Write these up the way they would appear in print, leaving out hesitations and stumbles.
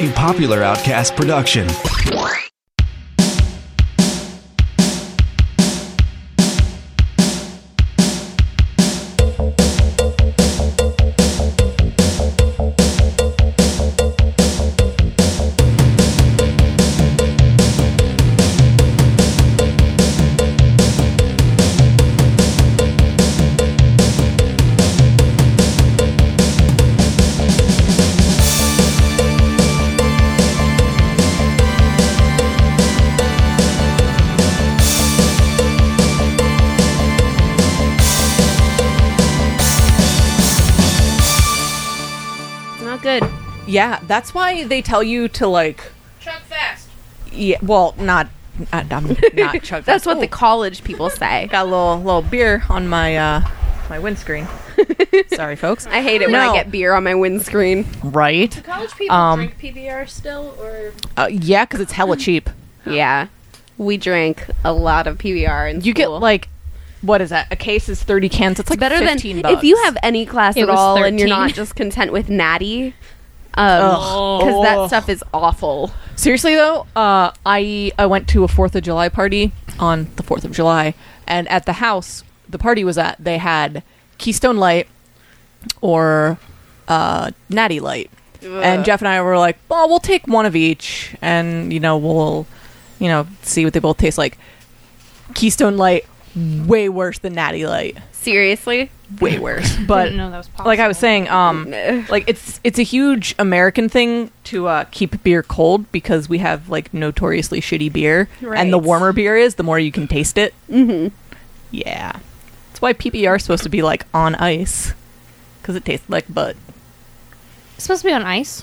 a Popular Outcast production. Yeah, that's why they tell you to, like... Chug fast. Yeah, well, I'm not chug fast. That's what the college people say. Got a little beer on my my windscreen. Sorry, folks. I hate it when I get beer on my windscreen. Right? Do college people drink PBR still, or...? Yeah, because it's hella cheap. Yeah. We drank a lot of PBR in school. You get, like... What is that? A case is 30 cans. It's like better than $15. if you have any class It at was all 13. and you're not just content with natty. Because that stuff is awful. Seriously though, I went to a 4th of July party on the 4th of July, and at the house the party was at, they had Keystone Light or Natty Light. And Jeff and I were like, well, we'll take one of each, and we'll see what they both taste like. Keystone Light, way worse than Natty Light. Seriously? Way worse. But Didn't know that was possible. like I was saying, like it's a huge American thing to keep beer cold, because we have like notoriously shitty beer, and the Right. warmer beer is, the more you can taste it. Mm-hmm. Yeah, that's why PBR is supposed to be like on ice, because it tastes like butt. It's supposed to be on ice?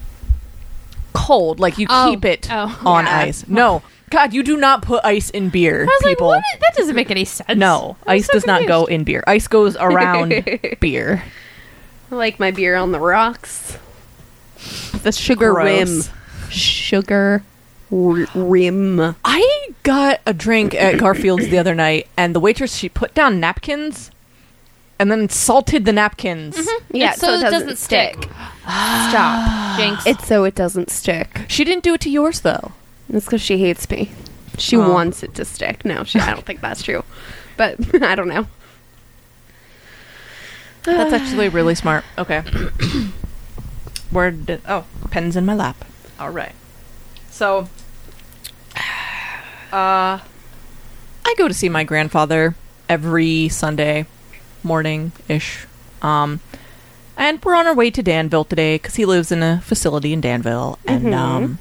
Cold, like you keep it on ice. No, God, you do not put ice in beer, I was people. like, what? That doesn't make any sense. No, I'm ice so does not confused. go in beer. Ice goes around beer. I like my beer on the rocks. The sugar Gross. rim. Sugar rim. I got a drink at Garfield's the other night, and the waitress, she put down napkins and then salted the napkins. Yeah, It's so it doesn't stick. Stop. Jinx. It's so it doesn't stick. She didn't do it to yours, though. It's because she hates me. She wants it to stick. No, I don't think that's true. But I don't know. That's actually really smart. Okay. Pen's in my lap. All right. So, I go to see my grandfather every Sunday morning-ish. And we're on our way to Danville today, because he lives in a facility in Danville. And,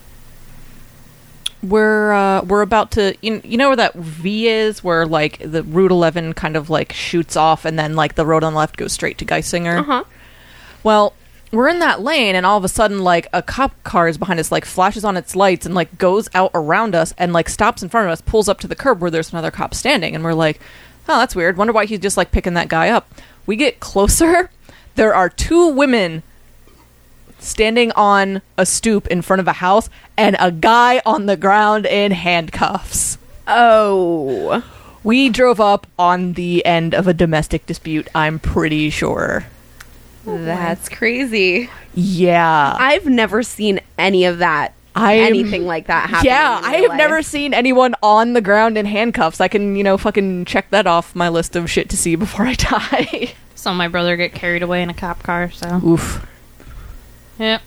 we're about to, you know where that V is, where like the Route 11 kind of like shoots off, and then like the road on the left goes straight to Geisinger. Well, we're in that lane, and all of a sudden like a cop car is behind us, like flashes on its lights and like goes out around us and like stops in front of us, pulls up to the curb where there's another cop standing, and we're like, oh, that's weird, wonder why he's just like picking that guy up. We get closer, there are two women standing on a stoop in front of a house, and a guy on the ground in handcuffs. Oh. We drove up on the end of a domestic dispute, I'm pretty sure. That's crazy. Yeah. I've never seen any of that. Anything like that happen. Yeah, in I real have life. never seen anyone on the ground in handcuffs. I can, fucking check that off my list of shit to see before I die. Saw my brother get carried away in a cop car, so... Oof. Yep.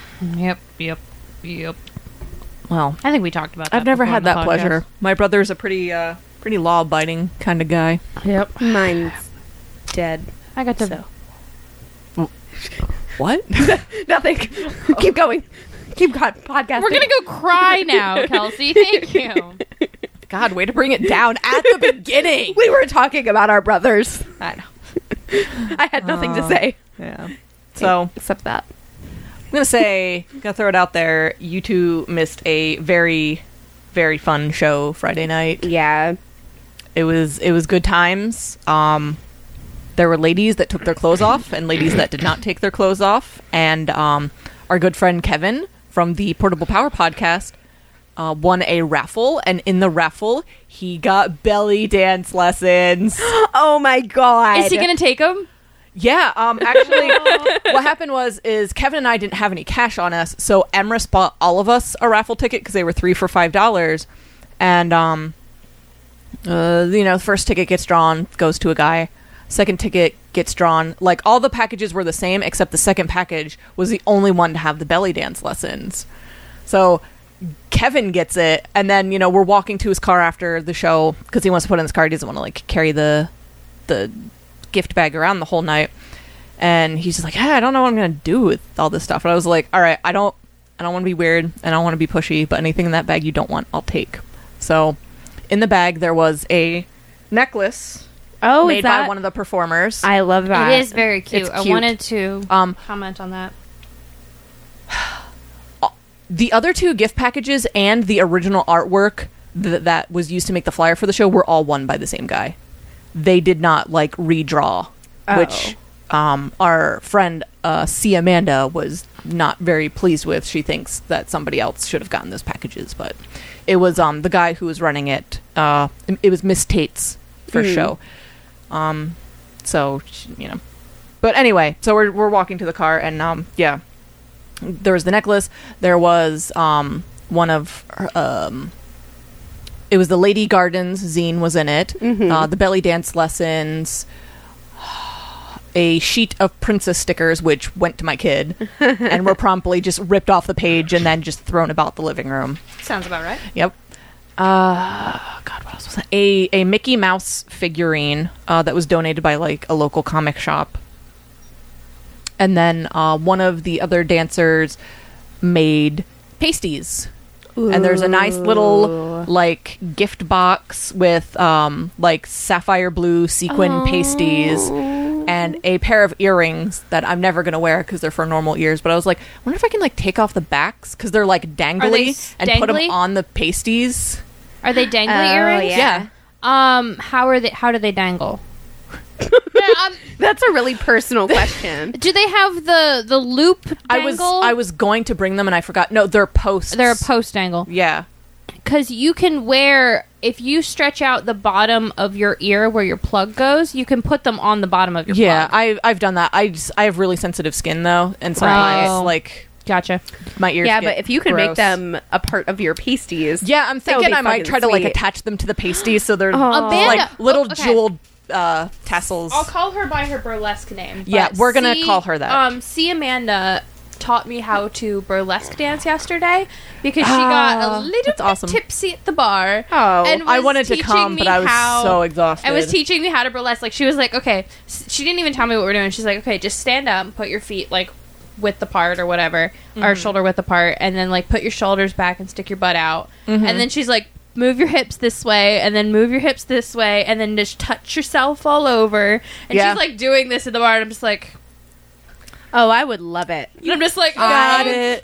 Well, I think we talked about that I've never before had on the that podcast. pleasure. My brother's a pretty law-abiding kind of guy. Yep. Mine's dead. I got to... What? Nothing. Keep going. Keep podcasting. We're gonna go cry now, Kelsey. Thank you. God, way to bring it down at the beginning. We were talking about our brothers. I know. I had nothing to say. Yeah. So, Except that. I'm gonna throw it out there. You two missed a very, very fun show Friday night. Yeah. It was good times. There were ladies that took their clothes off and ladies that did not take their clothes off. And our good friend Kevin from the Portable Power podcast won a raffle. And in the raffle, he got belly dance lessons. Oh my god. Is he gonna take him? Yeah, actually, what happened is Kevin and I didn't have any cash on us, so Emrys bought all of us a raffle ticket because they were 3 for $5, and the first ticket gets drawn, goes to a guy. Second ticket gets drawn. Like, all the packages were the same, except the second package was the only one to have the belly dance lessons. So Kevin gets it, and then we're walking to his car after the show because he wants to put it in his car. He doesn't want to like carry the gift bag around the whole night, and he's just like, I don't know what I'm gonna do with all this stuff. And I was like, all right, I don't want to be weird and I don't want to be pushy, but anything in that bag you don't want, I'll take. So in the bag there was a necklace made by one of the performers. I love that. It is very cute. It's I cute. wanted to comment on that. The other 2 gift packages and the original artwork that was used to make the flyer for the show were all won by the same guy. They did not like redraw, which our friend C. Amanda was not very pleased with. She thinks that somebody else should have gotten those packages, but it was the guy who was running it. It was Miss Tate's first show. So but anyway, so we're walking to the car, and there was the necklace. There was one of it was the Lady Gardens zine was in it. The belly dance lessons, a sheet of princess stickers which went to my kid and were promptly just ripped off the page and then just thrown about the living room. Sounds about right. Yep. God, what else was that? A Mickey Mouse figurine that was donated by like a local comic shop. And then one of the other dancers made pasties. Ooh. And there's a nice little like gift box with like sapphire blue sequin pasties and a pair of earrings that I'm never going to wear because they're for normal ears. But I was like, I wonder if I can like take off the backs because they're like dangly and put them on the pasties. Are they dangly earrings? Yeah. How do they dangle? That's a really personal question. Do they have the loop dangle? I was going to bring them and I forgot. No, they're posts. They're a post dangle. Yeah. Because you can wear, if you stretch out the bottom of your ear where your plug goes, you can put them on the bottom of your plug. Yeah, I've done that. I have really sensitive skin though, and sometimes like gotcha, my ears. Yeah, get but if you could gross. make them a part of your pasties, yeah, I'm thinking I might try to like attach them to the pasties so they're like little jeweled tassels. I'll call her by her burlesque name. Yeah, we're gonna call her that. C. Amanda taught me how to burlesque dance yesterday because she got a little bit tipsy at the bar. And I wanted to come, but I was so exhausted. And was teaching me how to burlesque. Like, she was like, okay, she didn't even tell me what we're doing. She's like, okay, just stand up and put your feet like width apart or whatever, or shoulder width apart, and then like put your shoulders back and stick your butt out. And then she's like, move your hips this way, and then move your hips this way, and then just touch yourself all over. And she's like doing this at the bar, and I'm just like, oh, I would love it. And I'm just like, got it.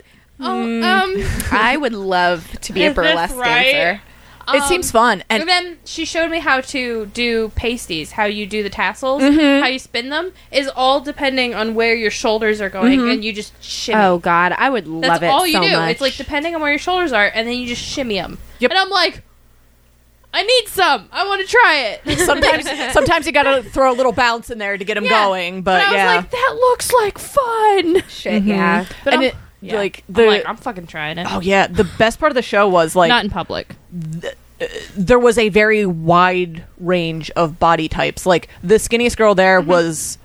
I would love to be a burlesque dancer. It seems fun. And then she showed me how to do pasties, how you do the tassels, how you spin them, is all depending on where your shoulders are going, and you just shimmy. Oh, God, I would love it so much. That's all you do. It's like depending on where your shoulders are, and then you just shimmy them. Yep. And I'm like, I need some. I want to try it. Sometimes you gotta throw a little bounce in there to get them going. But I was like, that looks like fun. Shit, yeah. But I'm I'm fucking trying it. Oh yeah, the best part of the show was like not in public. There was a very wide range of body types. Like the skinniest girl there was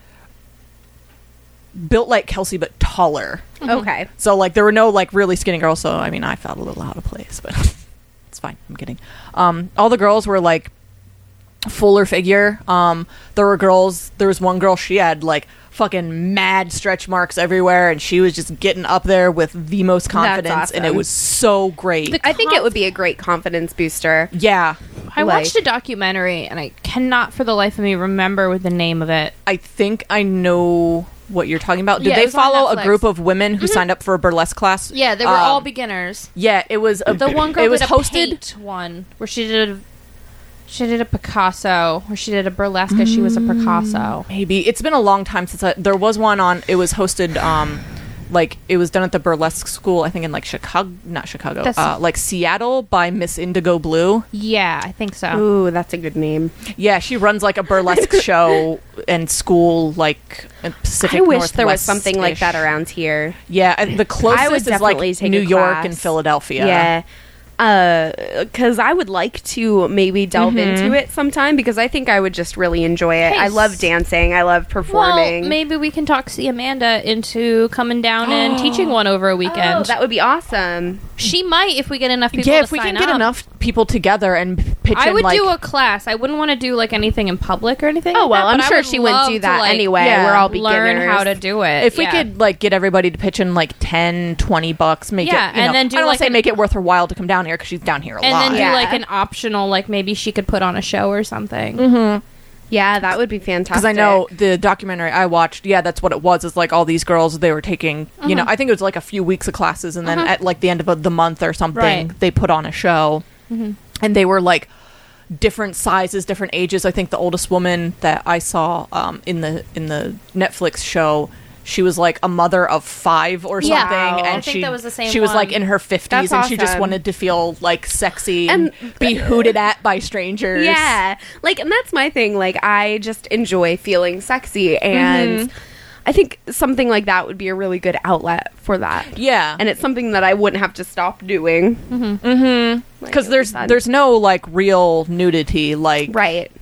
built like Kelsey but taller. Okay. So like there were no like really skinny girls. So I mean I felt a little out of place, but it's fine. I'm kidding. All the girls were like fuller figure. There was one girl, she had like fucking mad stretch marks everywhere, and she was just getting up there with the most confidence. That's awesome. And it was so great. I think it would be a great confidence booster. Yeah. I watched a documentary, and I cannot for the life of me remember what the name of it. I think I know what you're talking about. Did Yeah, it they was on follow a Netflix. group of women who signed up for a burlesque class? Yeah, they were all beginners. Yeah, it was The one girl it was did a hosted paint one where she did a Picasso, where she did a burlesque as she was a Picasso. Maybe it's been a long time since there was one on. It was hosted like it was done at the burlesque school, I think in like Chicago, not Chicago, That's- like Seattle by Miss Indigo Blue. Yeah, I think so. Ooh, that's a good name. Yeah, she runs like a burlesque show and school, like in Pacific I wish there was Northwest-ish. something like that around here. Yeah, and the I would closest is like definitely take New a York class. and Philadelphia. Yeah. Because I would like to maybe delve into it sometime because I think I would just really enjoy it. Hey, I love dancing. I love performing. Well, maybe we can talk see Amanda into coming down and teaching one over a weekend. Oh, that would be awesome. She might if we get enough people Yeah, to if we sign can get up. enough people together and pitch I in, would like, do a class. I wouldn't want to do like anything in public or anything. Oh, like well, that, I'm but I sure would she wouldn't love do to, that like, anyway. yeah, We're all beginners. learn how to do it. if we yeah. could like get everybody to pitch in like $10-$20, make Yeah, it, you and know, then do, I don't like, want to say an- make it worth her while to come down here because she's down here a and lot. then do Yeah. like an optional, like maybe she could put on a show or something. Yeah, that would be fantastic. Because I know the documentary I watched, yeah, that's what it was. Is like all these girls, they were taking, you know, I think it was like a few weeks of classes, and then at like the end of the month or something, Right. they put on a show, and they were like different sizes, different ages. I think the oldest woman that I saw in the Netflix show, she was like a mother of 5 or something, Yeah. and I think she that was the same she was like one. in her 50s, That's and she just awesome. wanted to feel like sexy and And- be hooted at by strangers. Yeah. Like, and that's my thing. Like, I just enjoy feeling sexy. And I think something like that would be a really good outlet for that. yeah, And it's something that I wouldn't have to stop doing. because Like, it was fun. there's no like real nudity, like Right.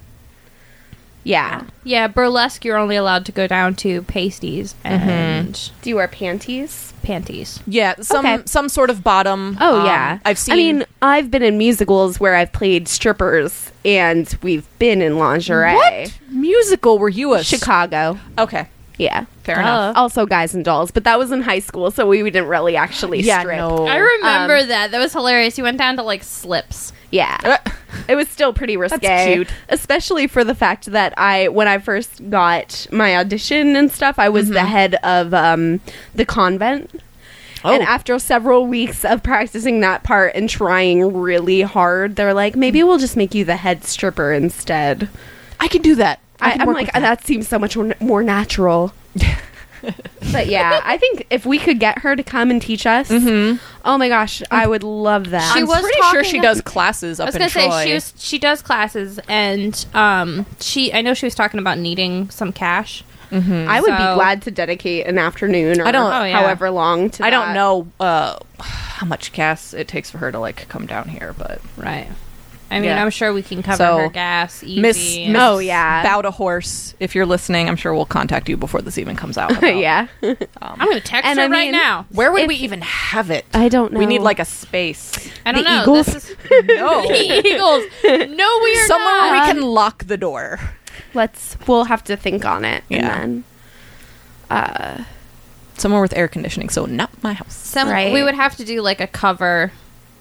Yeah. Yeah, burlesque. You're only allowed to go down to pasties and Do you wear panties? panties. yeah, Okay. some sort of bottom. Oh, yeah. I've seen. I mean, I've been in musicals where I've played strippers and we've been in lingerie. what musical were you a Chicago. Okay, Yeah. fair enough. Also Guys and Dolls, but that was in high school, so we didn't really actually Yeah, strip. no. I remember that. That was hilarious. You went down to like slips. Yeah. It was still pretty risque. cute. Especially for the fact that when I first got my audition and stuff, I was the head of the convent. Oh. And after several weeks of practicing that part and trying really hard, they're like, maybe we'll just make you the head stripper instead. I can do that. I can I'm work like, with that seems so much more natural. But yeah, I think if we could get her to come and teach us, oh my gosh, I would love that. She I'm was pretty sure talking she ab- does classes I up was in gonna Troy. say she does classes and I know she was talking about needing some cash. I would be So- glad to dedicate an afternoon or I don't- Oh, yeah. however long to I don't that. know how much gas it takes for her to like come down here, but Right. I mean, Yeah. I'm sure we can cover So, her gas easy. Miss and- Miss Oh, yeah. Bout a Horse, if you're listening, I'm sure we'll contact you before this even comes out. about- Yeah. I'm gonna text And her I right mean- now. Where would If- we even have it? I don't know. We need like a space. I don't The know. Eagles? This is No. the Eagles. No, we are Somewhere not. where we can lock the door. We'll have to think on it. Yeah. And then, Somewhere with air conditioning, so not my house. Right. We would have to do like a cover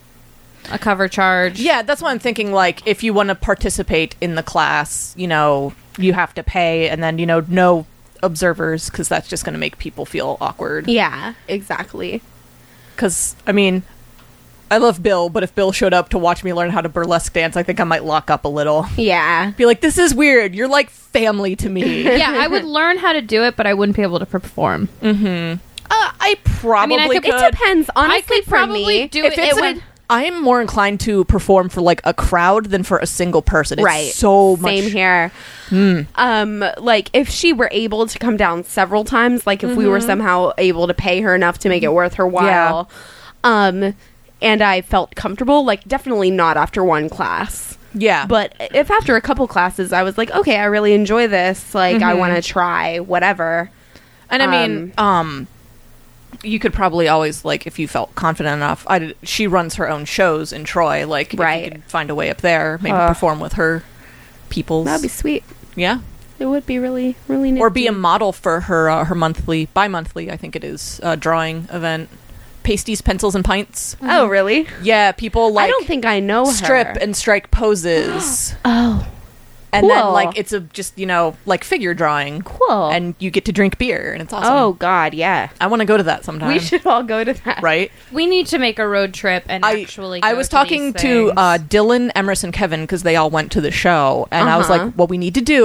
charge. Yeah, that's what I'm thinking. Like, if you want to participate in the class, you know, you have to pay, and then, you know, no observers, because that's just going to make people feel awkward. yeah, exactly. Because, I mean, I love Bill, but if Bill showed up to watch me learn how to burlesque dance, I think I might lock up a little. Yeah. Be like, this is weird. You're like family to me. Yeah, I would learn how to do it, but I wouldn't be able to perform. I probably I could- could. It depends. Honestly, I could for probably me, do If it. it's It a- would. I'm more inclined to perform for like a crowd than for a single person. It's right. so much. Same here. Like if she were able to come down several times, like if we were somehow able to pay her enough to make it worth her while, and I felt comfortable, like definitely not after one class. Yeah. But if after a couple classes I was like, okay, I really enjoy this, like I want to try whatever. And I mean, you could probably always, like, if you felt confident enough, she runs her own shows in Troy. Like, if Right. you could find a way up there, maybe perform with her peoples. That'd be sweet. Yeah. It would be really, really neat. Or be a model for her her bi-monthly, I think it is, drawing event. Pasties, Pencils, and Pints. Oh, really? Yeah, people, like, I don't think I know strip her. and strike poses. Oh, And then, cool. like, it's just, you know, like figure drawing. cool. And you get to drink beer, and it's awesome. oh God, yeah. I want to go to that sometime. We should all go to that. Right? We need to make a road trip and actually. I go was to talking these to things. Dylan, Emerson, Kevin because they all went to the show, and I was Uh-huh. like, "What we need to do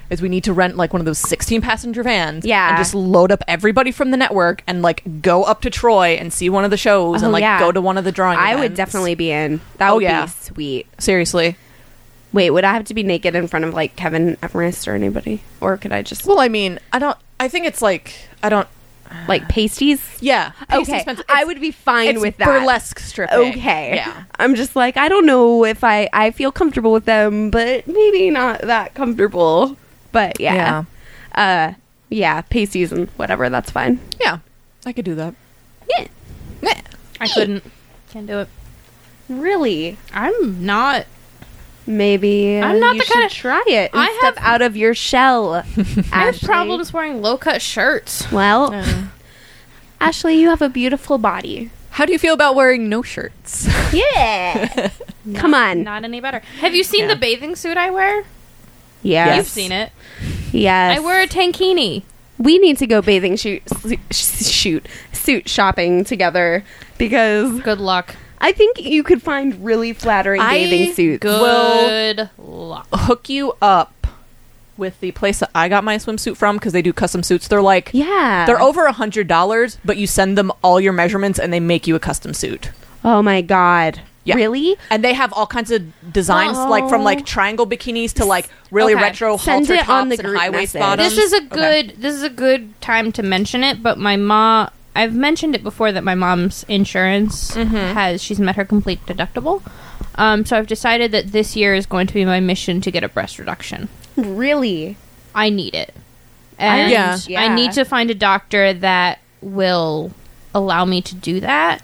is we need to rent like one of those 16-passenger vans, Yeah. and just load up everybody from the network and like go up to Troy and see one of the shows and like go to one of the drawing I would events. definitely be in. That Oh, would yeah. be sweet. Seriously. Wait, would I have to be naked in front of like Kevin Everest or anybody, or could I just Well, I mean, I think it's like like pasties? yeah. Pasty Okay, Spencer- I it's- would be fine it's with that. burlesque stripping. Okay. Yeah. I'm just like, I don't know if I feel comfortable with them, but maybe not that comfortable. But yeah. Yeah, pasties and whatever, that's fine. Yeah. I could do that. Yeah. Yeah. I couldn't. Can't do it. Really? I'm not. Maybe I'm not you the kind should of- try it and I step have- out of your shell. I have Ashley. problems wearing low-cut shirts. Well, Uh, Ashley, you have a beautiful body. How do you feel about wearing no shirts? Yeah. Come on. Not any better. Have you seen Yeah. the bathing suit I wear? Yes. You've seen it. Yes. I wear a tankini. We need to go bathing suit shopping together because Good luck. I think you could find really flattering bathing suits. Good luck. Hook you up with the place that I got my swimsuit from because they do custom suits. They're like, Yeah. they're over $100, but you send them all your measurements and they make you a custom suit. Oh my god. Yeah. Really? And they have all kinds of designs, like from like triangle bikinis to like really Okay. retro Send halter it tops on the and group high waist message. bottoms. This is a good time to mention it, but my mom, I've mentioned it before that my mom's insurance she's met her complete deductible. So I've decided that this year is going to be my mission to get a breast reduction. Really? I need it. And Yeah. I need to find a doctor that will allow me to do that.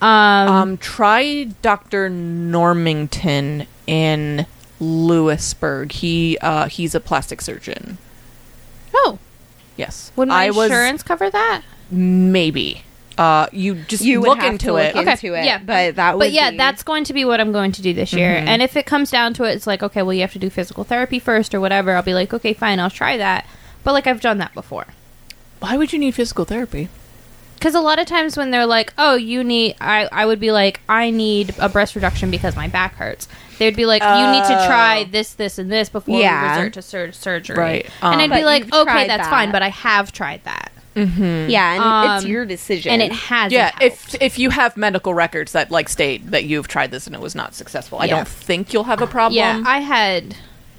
Try Dr. Normington in Lewisburg. He's a plastic surgeon. Oh, Yes. would my I was insurance cover that? maybe. You just You would look have into to it. look into it. yeah, but that would But yeah, be- that's going to be what I'm going to do this year. And if it comes down to it, it's like, okay, well, you have to do physical therapy first or whatever. I'll be like, okay, fine, I'll try that. But like, I've done that before. Why would you need physical therapy? Because a lot of times when they're like, oh, you need, I would be like, I need a breast reduction because my back hurts. They'd be like, you need to try this, this, and this before Yeah. we resort to surgery. Right. And I'd But be like, you've okay, tried that's that. fine, but I have tried that. Yeah, and it's your decision. And it has Yeah, if you have medical records that like state that you've tried this and it was not successful, I Yeah. don't think you'll have a problem. Yeah, I had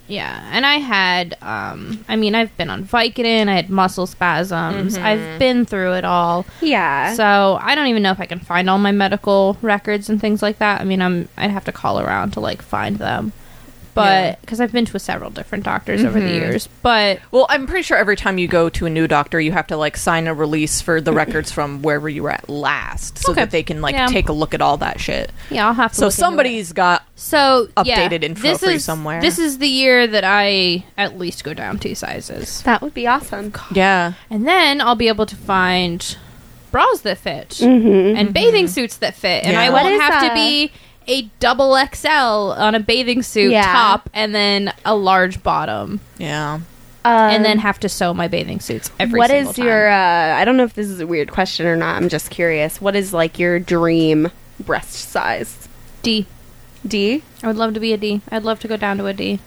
I mean, I've been on Vicodin, I had muscle spasms, I've been through it all. Yeah. So I don't even know if I can find all my medical records and things like that. I mean, I'd have to call around to like find them. But because I've been to several different doctors over the years, but Well, I'm pretty sure every time you go to a new doctor, you have to like sign a release for the records from wherever you were at last, so Okay. that they can like Yeah. take a look at all that shit. yeah, I'll have to. So look into somebody's got it. So updated info this for you is, somewhere. This is the year that I at least go down 2 sizes, that would be awesome. yeah. and then I'll be able to find bras that fit and bathing suits that fit, and Yeah. I What won't is, have to be a double XL on a bathing suit Yeah. top and then a large bottom, Yeah. and then have to sew my bathing suits every What single is time. your I don't know if this is a weird question or not, I'm just curious. What is like your dream breast size? D? D? I would love to be a D. I'd love to go down to a D.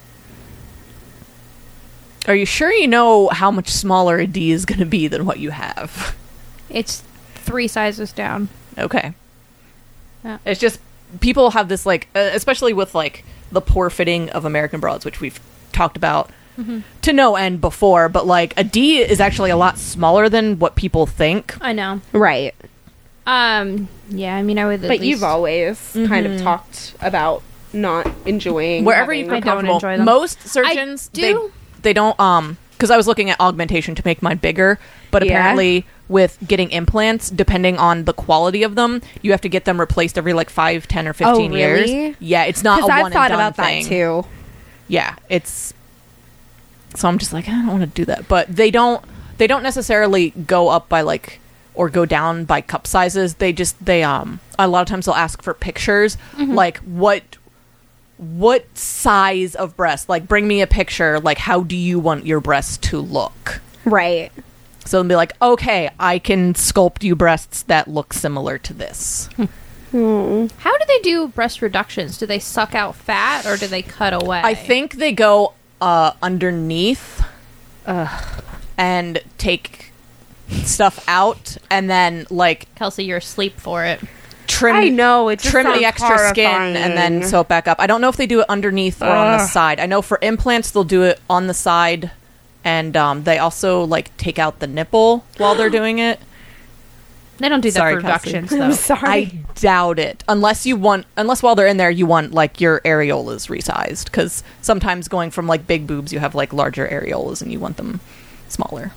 Are you sure you know how much smaller a D is going to be than what you have? It's 3 sizes down. Okay. Yeah. It's just people have this like, especially with like the poor fitting of American bras, which we've talked about to no end before. But like a D is actually a lot smaller than what people think. I know. Right. Yeah, I mean, I would. At But least, you've always kind of talked about not enjoying Wherever having- you feel I don't comfortable. enjoy them. Most surgeons do. they don't because I was looking at augmentation to make mine bigger, but Yeah. apparently with getting implants, depending on the quality of them, you have to get them replaced every like 5, 10, or 15 really? years. Yeah, it's not a Because one I've and thought done about thing. that too. Yeah, it's so I'm just like I don't want to do that, but they don't necessarily go up by like or go down by cup sizes. They a lot of times they'll ask for pictures like what size of breast, like bring me a picture, like how do you want your breast to look. Right. So they'll be like, okay, I can sculpt you breasts that look similar to this. How do they do breast reductions? Do they suck out fat or do they cut away? I think they go underneath and take stuff out, and then like Kelsey, you're asleep for it. trim. I know, it just trim the sounds extra skin horrifying. and then sew it back up. I don't know if they do it underneath or on the side. I know for implants they'll do it on the side, and they also like take out the nipple while they're doing it. They don't do that Sorry, for Kelsey. reductions, I'm though. sorry. I doubt it, unless while they're in there you want like your areolas resized, because sometimes going from like big boobs you have like larger areolas and you want them smaller.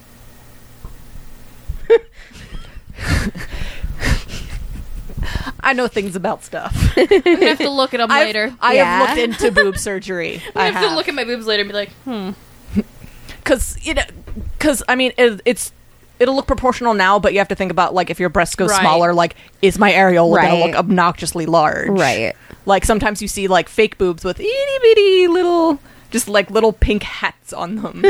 I know things about stuff. I'm gonna have to look it up later. I Yeah. have looked into boob surgery. I have to look at my boobs later and be like, because I mean it'll look proportional now, but you have to think about like if your breasts go Right. smaller, like is my areola Right. gonna look obnoxiously large? Right. Like sometimes you see like fake boobs with itty bitty little, just like little pink hats on them.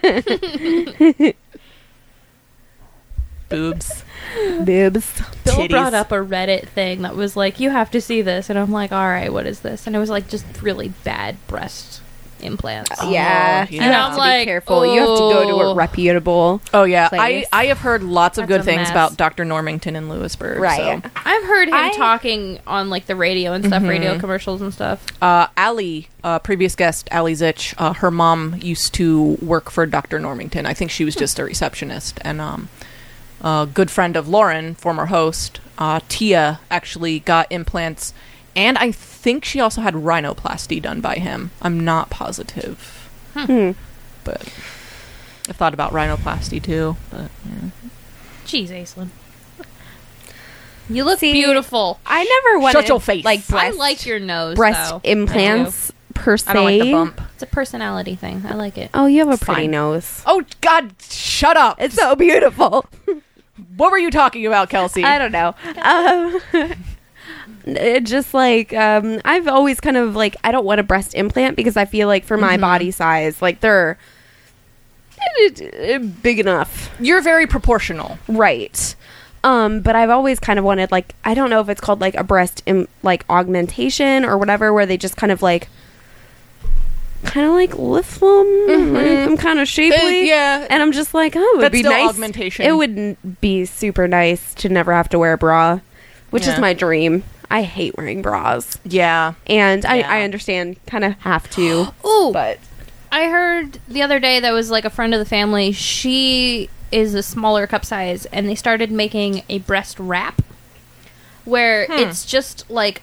Boobs. Boobs. Bill Titties. brought up a Reddit thing that was like, you have to see this. And I'm like, all right, what is this? And it was like just really bad breast implants. Oh, Yeah. yeah. You And have I'm to like, be careful. You have to go to a oh. reputable. Oh yeah, place. I have heard lots of That's good a things mess. about Dr. Normington in Lewisburg. Right. So. I've heard him I- talking on like the radio and stuff, radio commercials and stuff. Allie, previous guest, Allie Zitch, her mom used to work for Dr. Normington. I think she was just a receptionist. And a good friend of Lauren, former host, Tia, actually got implants. And I think she also had rhinoplasty done by him. I'm not positive. But I've thought about rhinoplasty too. But, yeah. Jeez, Aislinn. You look See, beautiful. I never wanted Shut your face. like I breast, like your nose, breast though. implants per se. I don't like the bump. It's a personality thing. I like it. Oh, you have a It's pretty fine. nose. Oh, God, shut up. It's so beautiful. What were you talking about, Kelsey? I don't know. It just like I've always kind of like I don't want a breast implant because I feel like for my body size, like they're big enough, You're very proportional. right? But I've always kind of wanted like I don't know if it's called like a breast like augmentation or whatever, where they just kind of like lift them, make them kind of shapely. Yeah. And I'm just like, oh, it would That's be still nice. augmentation. It would be super nice to never have to wear a bra, which Yeah. is my dream. I hate wearing bras. Yeah. And Yeah. I understand kind of have to. Ooh, But I heard the other day that was like a friend of the family. She is a smaller cup size, and they started making a breast wrap where it's just like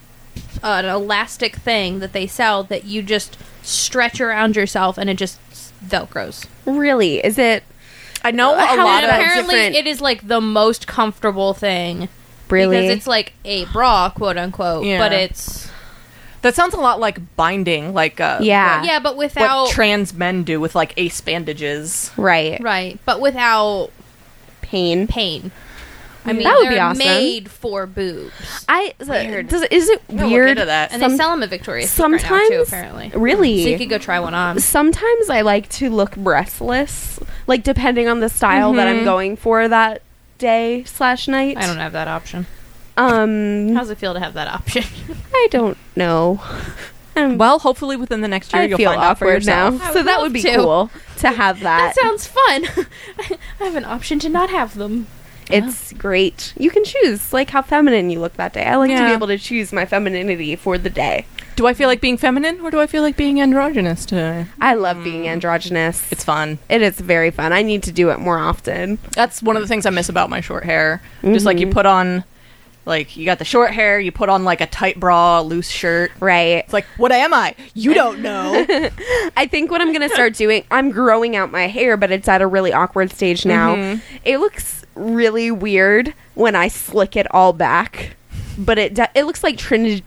an elastic thing that they sell that you just stretch around yourself, and it just velcros. really, is it I know a How lot And of... apparently, different- it is like the most comfortable thing really? because it's like a bra, quote unquote, Yeah. but it's That sounds a lot like binding, like Yeah. yeah, but what without trans men do with like ace bandages. right. right, but without Pain. pain. I mean, That would be they're awesome. made for boobs, Weird. Is it I'm gonna look weird? into that. and Some- they sell them at Victoria's Secret now too. sometimes- Apparently, Really? so you could go try one on. Sometimes I like to look breastless, like depending on the style that I'm going for that day / night. I don't have that option. Um, How's it feel to have that option? I don't know. Well, hopefully within the next year I you'll feel find out for awkward now, yourself. I so would that love would be to. cool to have That that. sounds fun. I have an option to not have them. It's great. You can choose like how feminine you look that day. I like to Yeah. be able to choose my femininity for the day. Do I feel like being feminine or do I feel like being androgynous today? I love being androgynous. It's fun. It is very fun. I need to do it more often. That's one of the things I miss about my short hair. Just like you put on, like you got the short hair, you put on like a tight bra, a loose shirt. Right. It's like, what am I? You don't know. I think what I'm going to start doing, I'm growing out my hair, but it's at a really awkward stage now. It looks really weird when I slick it all back, but it looks like Trinity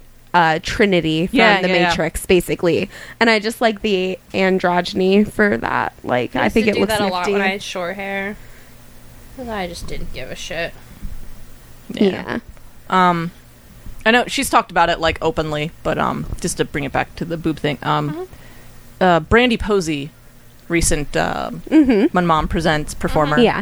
from Yeah, the yeah. Matrix, basically. And I just like the androgyny for that. Like, I think used to it do looks that a lot nifty. when I had short hair. 'Cause I just didn't give a shit. Yeah. I know she's talked about it like openly, but just to bring it back to the boob thing, Brandy Posey, recent When Mom Presents performer, Yeah.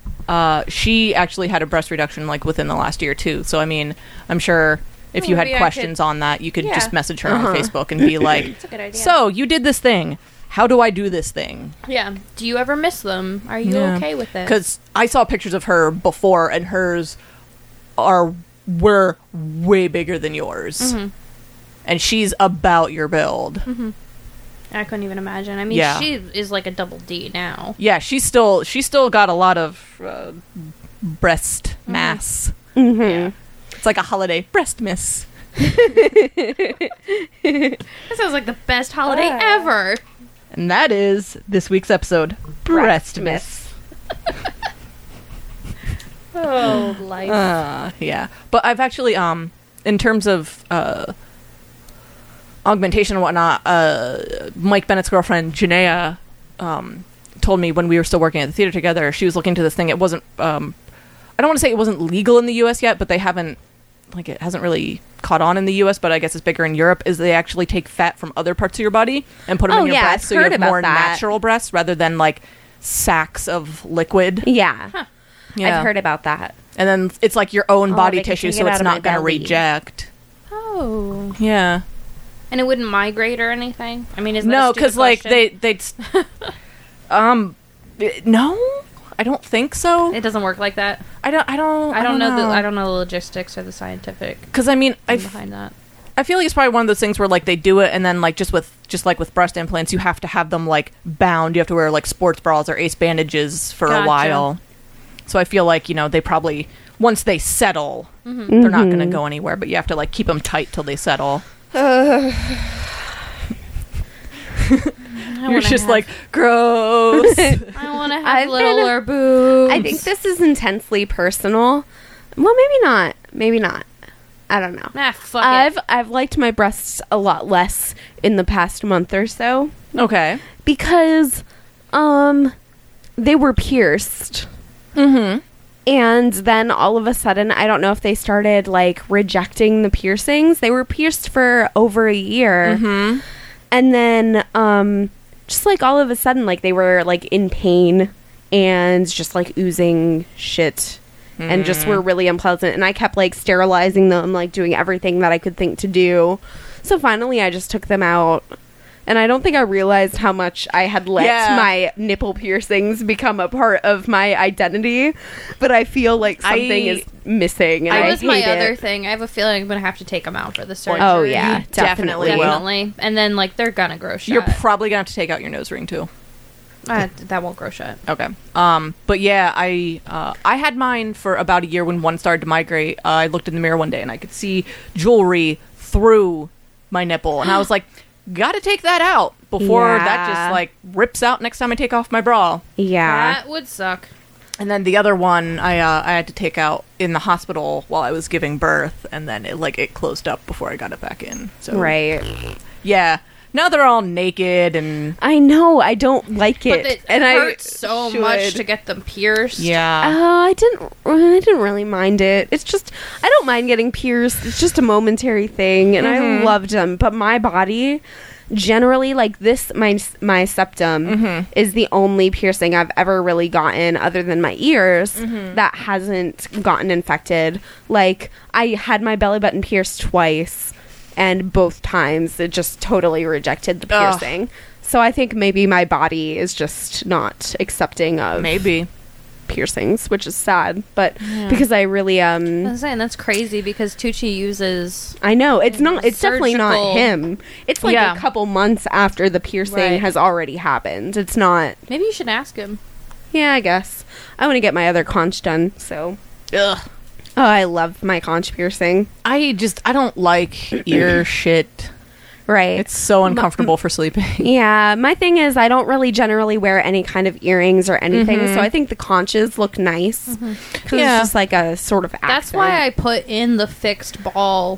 she actually had a breast reduction like within the last year too. So I mean, I'm sure if you had Maybe I questions could- on that, you could Yeah. just message her on Facebook and be like, It's a good idea. "So you did this thing. how do I do this thing? Yeah. Do you ever miss them? Are you Yeah. okay with it? Because I saw pictures of her before, and hers were way bigger than yours. And she's about your build. I couldn't even imagine. I mean, Yeah. she is like a double D now. Yeah, she's still got a lot of breast mass. Yeah. It's like a holiday breast miss. That sounds like the best holiday ever. And that is this week's episode, Breast Miss. Oh, life. Yeah. But I've actually, in terms of augmentation and whatnot, Mike Bennett's girlfriend, Janaea, told me when we were still working at the theater together, she was looking into this thing. It wasn't, I don't want to say it wasn't legal in the U.S. yet, but they haven't, like, it hasn't really caught on in the U.S., but I guess it's bigger in Europe, is they actually take fat from other parts of your body and put them in your breasts, so you have more natural breasts rather than, like, sacks of liquid. Yeah. Yeah. I've heard about that. And then it's like your own body they can tissue, take so it it's out of my not going to belly. reject. Oh. Yeah. And it wouldn't migrate or anything? I mean, is that No, because like they'd no, I don't think so. It doesn't work like that. I don't know I don't know the logistics or the scientific because I mean behind that. I feel like it's probably one of those things where like they do it and then like just like with breast implants, you have to have them like bound. You have to wear like sports bras or ace bandages for a while. So I feel like, you know, they probably once they settle, they're not going to go anywhere. But you have to like keep them tight till they settle. You're just like, gross. I want to have I've littler boobs. I think this is intensely personal. Well, maybe not. Maybe not. I don't know. Ah, fuck it. I've liked my breasts a lot less in the past month or so Okay. because they were pierced. And then all of a sudden, I don't know if they started like rejecting the piercings. They were pierced for over a year. And then just like all of a sudden, like they were like in pain and just like oozing shit and just were really unpleasant. And I kept like sterilizing them, like doing everything that I could think to do. So finally, I just took them out. And I don't think I realized how much I had let my nipple piercings become a part of my identity. But I feel like something is missing. And That I was my hate other it. thing. I have a feeling I'm going to have to take them out for the surgery. Oh, yeah. You definitely will. Definitely. And then, like, they're going to grow shut. You're probably going to have to take out your nose ring too. That won't grow shut. Okay. But yeah, I had mine for about a year when one started to migrate. I looked in the mirror one day and I could see jewelry through my nipple, and I was like, "Gotta take that out before that just like rips out next time I take off my bra." Yeah. That would suck. And then the other one, I had to take out in the hospital while I was giving birth, and then it closed up before I got it back in. So Right. yeah. Now they're all naked and I know. I don't like it. But it and hurts I so should. much to get them pierced. yeah. I didn't really mind it. It's just I don't mind getting pierced. It's just a momentary thing, and I loved them. But my body, generally, like this, my septum is the only piercing I've ever really gotten, other than my ears, that hasn't gotten infected. Like I had my belly button pierced twice, and both times it just totally rejected the piercing. So I think maybe my body is just not accepting of Maybe. piercings, which is sad, but because I really I'm saying that's crazy because Tucci uses I know it's definitely not surgical- him. It's like a couple months after the piercing Right. has already happened. It's not. maybe you should ask him. Yeah, I guess I want to get my other conch done. So Ugh. oh, I love my conch piercing. I don't like ear shit. Right. It's so uncomfortable for sleeping. Yeah, my thing is I don't really generally wear any kind of earrings or anything, so I think the conches look nice because Yeah. it's just like a sort of accent. That's why I put in the fixed ball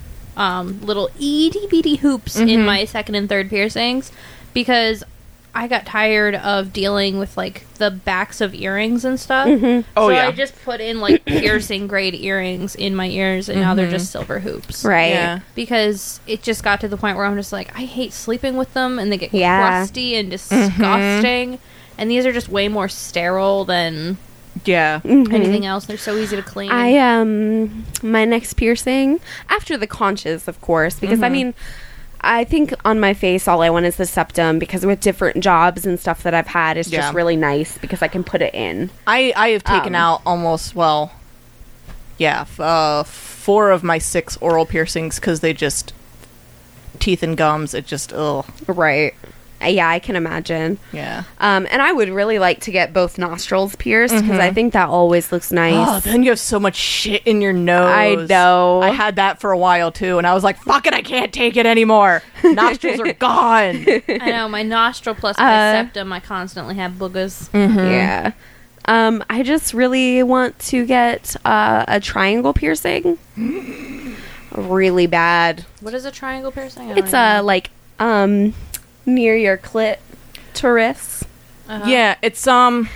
little itty bitty hoops in my second and third piercings because I got tired of dealing with like the backs of earrings and stuff. Oh, so yeah. I just put in like piercing grade earrings in my ears, and now they're just silver hoops. right. Yeah. Because it just got to the point where I'm just like, I hate sleeping with them, and they get Yeah. crusty and disgusting. And these are just way more sterile than Yeah. anything else. They're so easy to clean. I my next piercing after the conches, of course, because I mean I think on my face, all I want is the septum, because with different jobs and stuff that I've had, it's just really nice because I can put it in. I have taken out almost, 4 of my 6 oral piercings because they just, teeth and gums, it just, ugh. Right. Yeah, I can imagine. Yeah. And I would really like to get both nostrils pierced because I think that always looks nice. Oh, then you have so much shit in your nose. I know. I had that for a while too, and I was like, fuck it, I can't take it anymore. Nostrils are gone. I know, my nostril plus my septum, I constantly have boogers. Yeah. I just really want to get a triangle piercing. Really bad. What is a triangle piercing? I don't It's even know. near your clitoris. Yeah, it's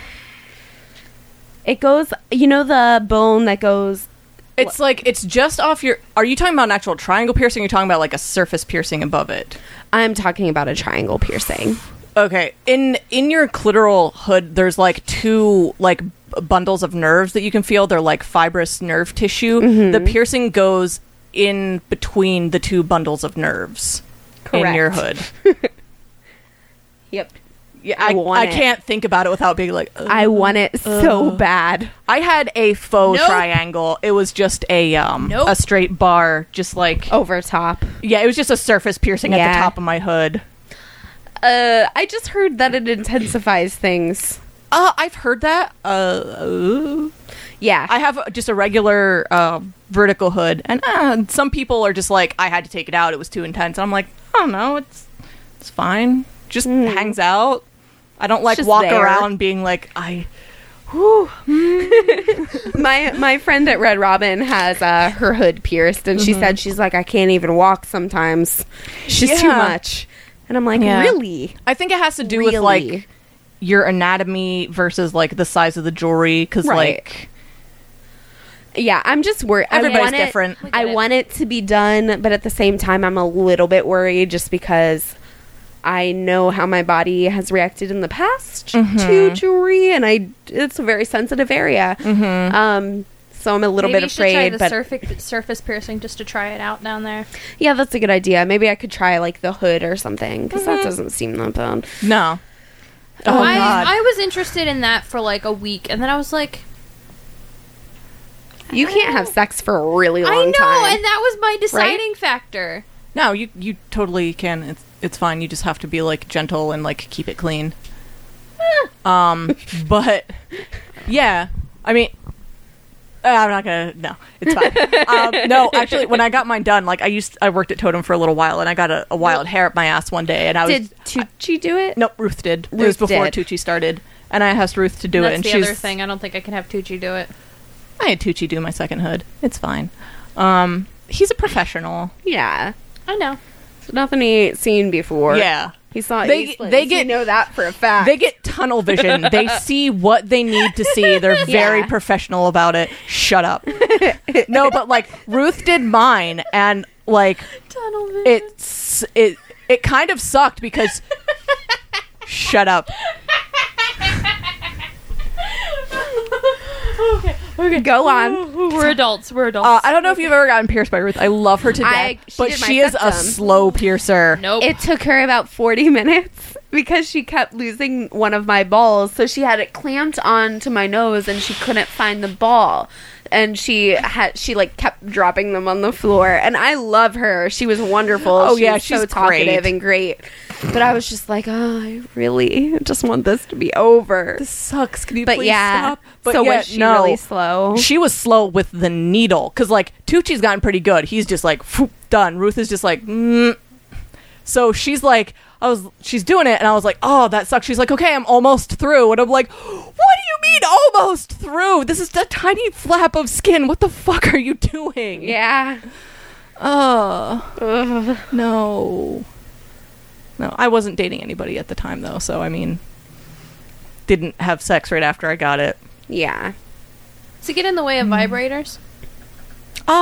It goes, you know, the bone that goes. it's like it's just off your. Are you talking about an actual triangle piercing? Or are you talking about like a surface piercing above it? I'm talking about a triangle piercing. Okay, in your clitoral hood, there's like 2 like bundles of nerves that you can feel. They're like fibrous nerve tissue. The piercing goes in between the 2 bundles of nerves in your hood. Yep. Yeah, I want I it. can't think about it without being like, ugh. I want it so bad. I had a faux Nope. triangle. It was just a a straight bar, just like Over top. yeah, it was just a surface piercing at Yeah. the top of my hood. I just heard that it intensifies things. I've heard that. Yeah. I have just a regular vertical hood, and some people are just like, I had to take it out. It was too intense. And I'm like, oh no, it's fine. Just hangs out. I don't like just walk there. around being like my friend at Red Robin has her hood pierced, and she said she's like, I can't even walk sometimes. She's too Yeah. much. And I'm like, Yeah. really? I think it has to do with Really? like your anatomy versus like the size of the jewelry, because Right. like Yeah, I'm just worried. Everybody's different. I want it to be done, but at the same time, I'm a little bit worried just because I know how my body has reacted in the past to jewelry, and it's a very sensitive area. So I'm a little Maybe bit you should try afraid. the But surface piercing just to try it out down there. yeah, that's a good idea. Maybe I could try like the hood or something, because that doesn't seem that bad. no. Oh God. I was interested in that for like a week, and then I was like, You can't have sex for a really long I know, time. and that was my deciding factor. No, you totally can. It's fine. You just have to be like gentle and like keep it clean. But yeah, I mean, I'm not gonna. No, it's fine. No, actually, when I got mine done, like I worked at Totem for a little while, and I got a wild hair up my ass one day, and I was. Did Tucci do it? Nope, Ruth did. It was Ruth before did. Tucci started, and I asked Ruth to do it, That's and the she's. other thing. I don't think I can have Tucci do it. I had Tucci do my second hood. It's fine. He's a professional. Yeah. I know. It's nothing he ain't seen before. Yeah. He saw They they get- know that for a fact. They get tunnel vision. They see what they need to see. They're very Yeah. professional about it. Shut up. No, but like Ruth did mine, and like Tunnel vision. it kind of sucked because. Shut up. Okay, go on. We're adults. We're adults. I don't know if you've ever gotten pierced by Ruth. I love her to death, she but did my she is a septum. slow piercer. Nope. It took her about 40 minutes because she kept losing one of my balls, so she had it clamped onto my nose and she couldn't find the ball. And she like kept dropping them on the floor, and I love her. She was wonderful. Oh, She yeah, was so she's talkative great. and great. But I was just like, oh, I really just want this to be over. This sucks. Can you But please yeah, stop? But so yeah, was she no. really slow? She was slow with the needle because like Tucci's gotten pretty good. He's just like phoop, done. Ruth is just like so she's like she's doing it, and I was like, oh, that sucks. She's like, okay, I'm almost through, and I'm like, what do you mean almost through? This is a tiny flap of skin. What the fuck are you doing? Yeah. No, I wasn't dating anybody at the time though, so I mean, didn't have sex right after I got it. Yeah. Does it get in the way of vibrators? No,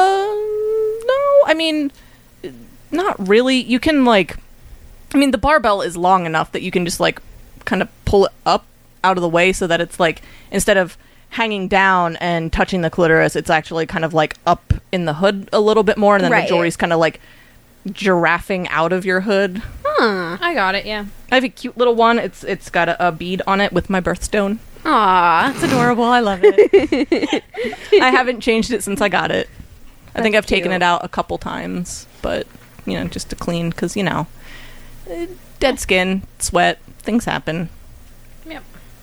I mean, not really. You can like, I mean, the barbell is long enough that you can just like kind of pull it up out of the way so that it's like, instead of hanging down and touching the clitoris, it's actually kind of like up in the hood a little bit more, and then Right. the jewelry's kind of like giraffing out of your hood. Huh. I got it. Yeah. I have a cute little one. It's got a bead on it with my birthstone. Aw. It's adorable. I love it. I haven't changed it since I got it. I think I've taken cute. it out a couple times, but, just to clean, because, dead skin, sweat, things happen. Yep.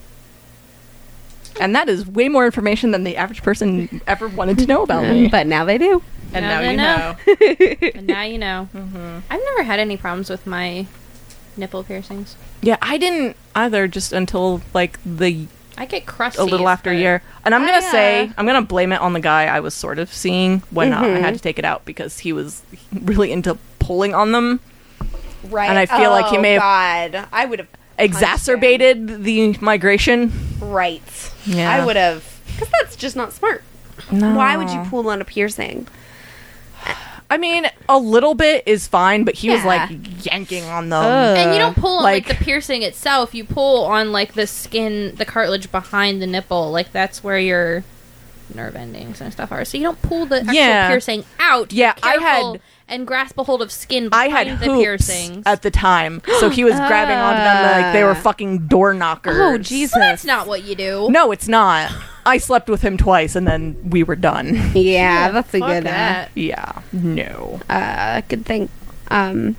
And that is way more information than the average person ever wanted to know about me. But now they do. And Now now they you know. know. And now you know. I've never had any problems with my nipple piercings. Yeah, I didn't either, just until, I get crusty. a little after a year. And I'm Oh, going to yeah. say, I'm going to blame it on the guy I was sort of seeing when I had to take it out, because he was really into pulling on them. Right. And I feel like he may have God. I would have exacerbated the migration. Right. Yeah. I would have. Because that's just not smart. No. Why would you pull on a piercing? I mean, a little bit is fine, but he was Yeah. yanking on them. And you don't pull on like- the piercing itself. You pull on the skin, the cartilage behind the nipple. That's where your nerve endings and stuff are. So you don't pull the actual Yeah. piercing out. Yeah, You're I careful had- and grasp a hold of skin I behind had the hoops piercings. at the time, so he was grabbing onto them like they were fucking door knockers. Oh, Jesus. Well, that's not what you do. No, it's not. I slept with him twice, and then we were done. Yeah, that's a Fuck good that. Yeah, no. good thing. All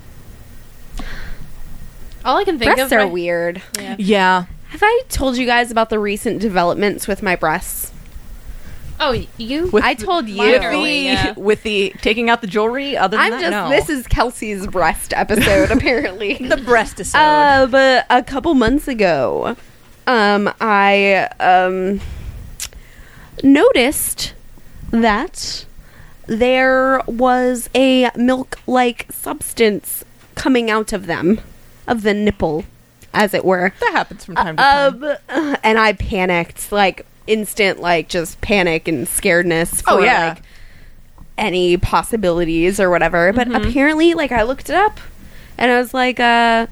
I can think Breasts of are weird. Yeah. Yeah. Have I told you guys about the recent developments with my breasts? Oh, you? With I told you. With Minorly, yeah. with the taking out the jewelry. Other than I'm that, just. no. This is Kelsey's breast episode, apparently. the breast episode. But a couple months ago, I noticed that there was a milk-like substance coming out of them, of the nipple, as it were. That happens from time to time. And I panicked, instant, just panic and scaredness for, Oh, yeah. any possibilities or whatever. But apparently, I looked it up, and I was and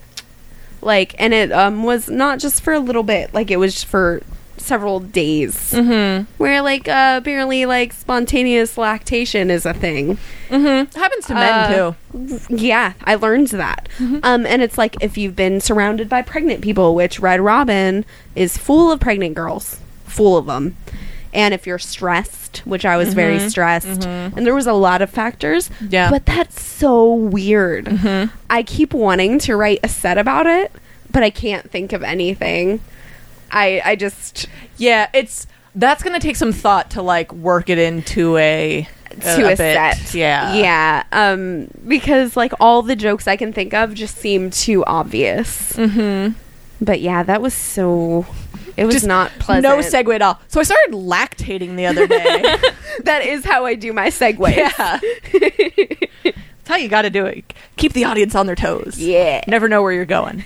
it was not just for a little bit, it was for several days. Where, apparently, spontaneous lactation is a thing. It happens to men too. Yeah, I learned that. And it's if you've been surrounded by pregnant people, which Red Robin is full of pregnant girls. Full of them. And if you're stressed, which I was very stressed, and there was a lot of factors. Yeah. But that's so weird. I keep wanting to write a set about it, but I can't think of anything. I just... Yeah, that's gonna take some thought to work it into a bit. set. Yeah. Yeah. Because all the jokes I can think of just seem too obvious. But yeah, that was so... It was Just not pleasant. No segue at all. So I started lactating the other day. That is how I do my segues. Yeah. That's how you got to do it. Keep the audience on their toes. Yeah. Never know where you're going.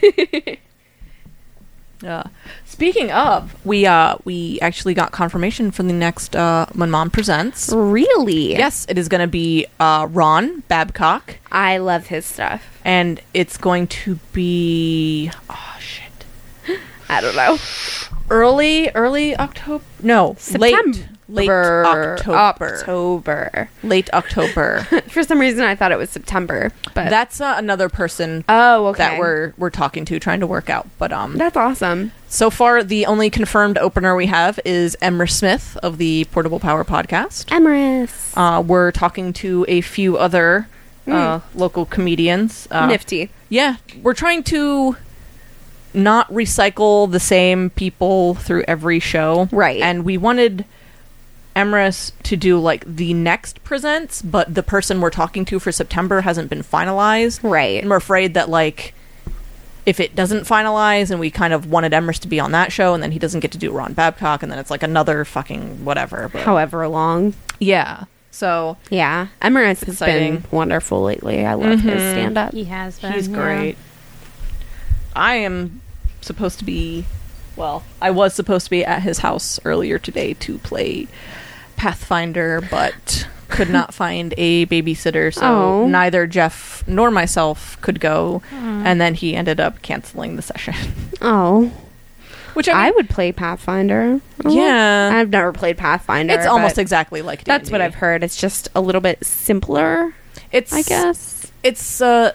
Speaking of, we actually got confirmation for the next When Mom Presents. Really? Yes, it is going to be Ron Babcock, I love his stuff. and it's going to be I don't know. early October. No, late October. Late October. For some reason, I thought it was September. But That's another person oh, okay. that we're talking to, trying to work out. But That's awesome. so far, the only confirmed opener we have is Emma Smith of the Portable Power Podcast. Emrys. We're talking to a few other local comedians. Nifty. Yeah, we're trying to not recycle the same people through every show. Right. And we wanted Emrys to do the next presents, but the person we're talking to for September hasn't been finalized. Right. And we're afraid that if it doesn't finalize, and we kind of wanted Emrys to be on that show, and then he doesn't get to do Ron Babcock, and then it's another fucking whatever. But However long. yeah. So Yeah. Emrys has exciting. been wonderful lately. I love his stand-up. He has been. he's yeah. great. I am supposed to be, I was supposed to be at his house earlier today to play Pathfinder, but could not find a babysitter, so Oh. neither Jeff nor myself could go, and then he ended up canceling the session. Oh. Which I would play Pathfinder. Yeah. I've never played Pathfinder. it's almost but exactly like that's D&D. what I've heard. It's just a little bit simpler, It's I guess. it's kind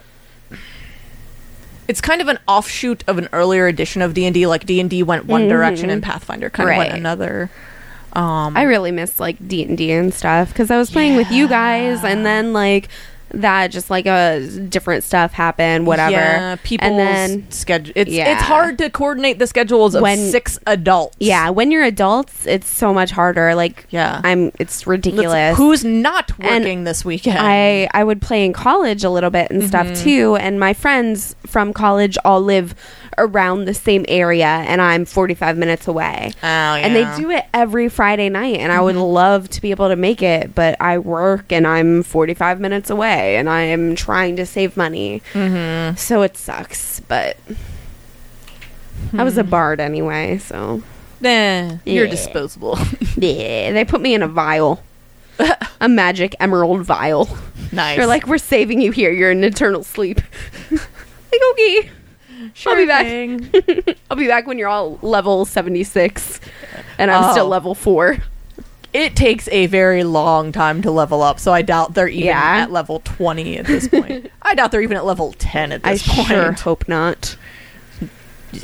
of an offshoot of an earlier edition of D&D. Like D&D went one direction and Pathfinder kind of went another. I really miss like D&D and stuff because I was playing with you guys, and then like that just like different stuff happened, whatever. Yeah, people's and then schedule. It's hard to coordinate the schedules of 6 adults. Yeah, when you're adults, it's so much harder. Like, it's ridiculous. Who's not working this weekend? I would play in college a little bit and stuff too, and my friends from college all live around the same area, and I'm 45 minutes away. Oh, yeah. And they do it every Friday night, and I would love to be able to make it, but I work and I'm 45 minutes away, and I am trying to save money. So it sucks, but I was a bard anyway, so you're disposable. yeah, they put me in a vial. A magic emerald vial. Nice. They're like, we're saving you here. You're in eternal sleep. Like, okay. Sure, I'll be back. I'll be back when you're all level 76 and I'm still level 4. It takes a very long time to level up, so I doubt they're even at level 20 at this point. I doubt they're even at level 10 at this point. I sure hope not. What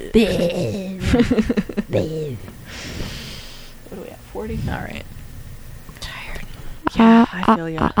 are we at, 40? All right. Tired. Yeah, I feel you.